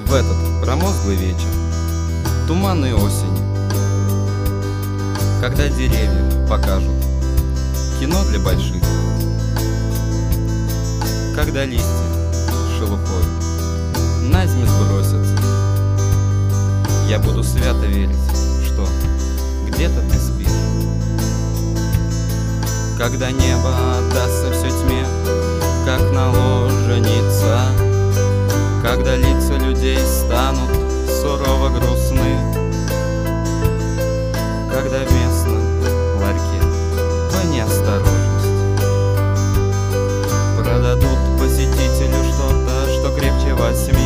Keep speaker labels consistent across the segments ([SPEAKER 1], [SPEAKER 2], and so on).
[SPEAKER 1] В этот промозглый вечер туманной осени, когда деревья покажут кино для больших, когда листья шелухой наземь сбросятся, я буду свято верить, что где-то ты спишь. Когда небо отдастся все тьме, как наложеница, когда лица людей станут сурово грустны, когда в местном ларьке по неосторожности продадут посетителю что-то, что крепче 8.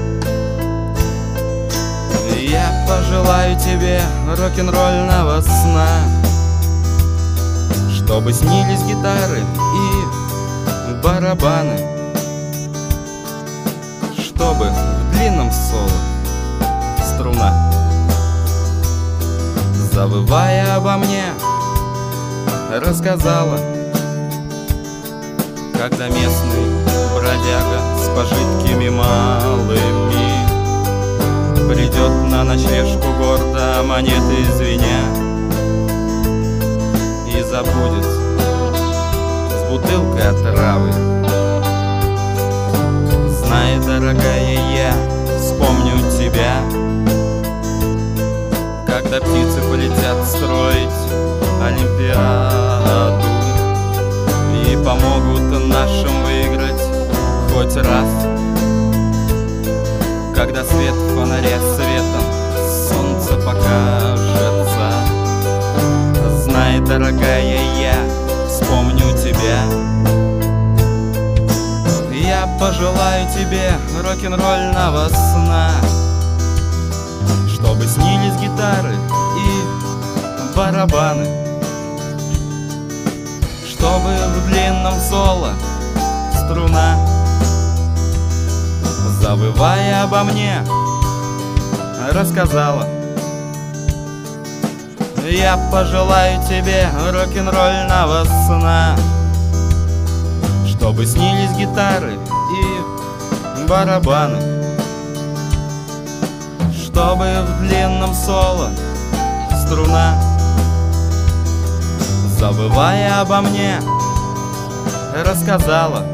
[SPEAKER 1] Я пожелаю тебе рок-н-ролльного сна, чтобы снились гитары и барабаны, чтобы в длинном соло струна, завывая обо мне, рассказала, когда местный бродяга с пожитками малыми придет на ночлежку гордо монеты звеня и забудет с бутылкой отравы. Знай, дорогая, я вспомню тебя, когда птицы полетят строить Олимпиаду и помогут нашим выиграть хоть раз. Когда свет фонаря светом солнце покажется, знай, дорогая, я вспомню тебя. Я пожелаю тебе рок-н-ролльного сна, чтобы снились гитары и барабаны, чтобы в длинном соло струна, завывая обо мне, рассказала. Я пожелаю тебе рок-н-ролльного сна, чтобы снились гитары и барабаны, чтобы в длинном соло струна, завывая обо мне, рассказала.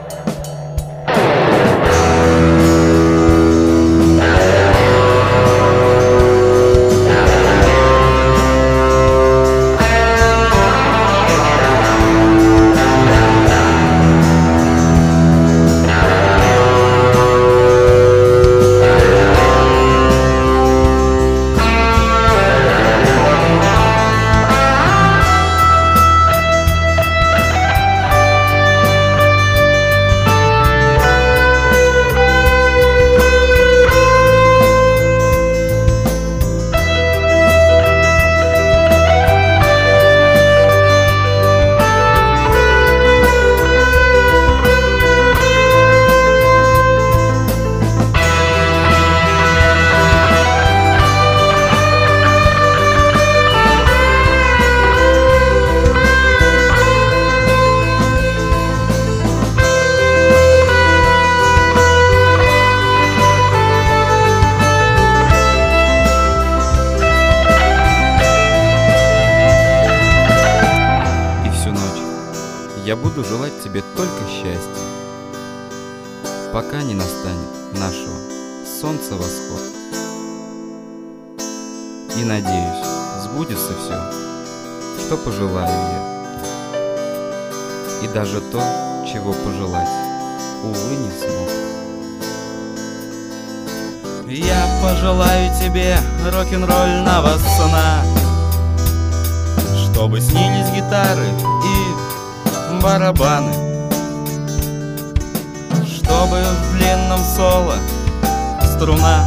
[SPEAKER 1] Я буду желать тебе только счастья, пока не настанет нашего солнца восход. И надеюсь, сбудется все, что пожелаю я, и даже то, чего пожелать, увы, не смог. Я пожелаю тебе рок-н-ролльного сна, чтобы снились гитары и барабаны, чтобы в длинном соло струна,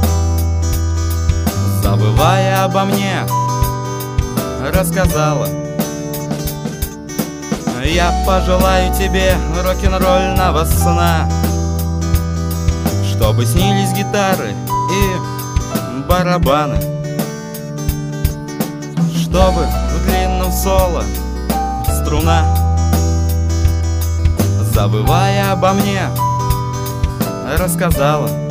[SPEAKER 1] завывая обо мне, рассказала. Я пожелаю тебе рок-н-ролльного сна, чтобы снились гитары и барабаны, чтобы в длинном соло струна, завывая обо мне, рассказала.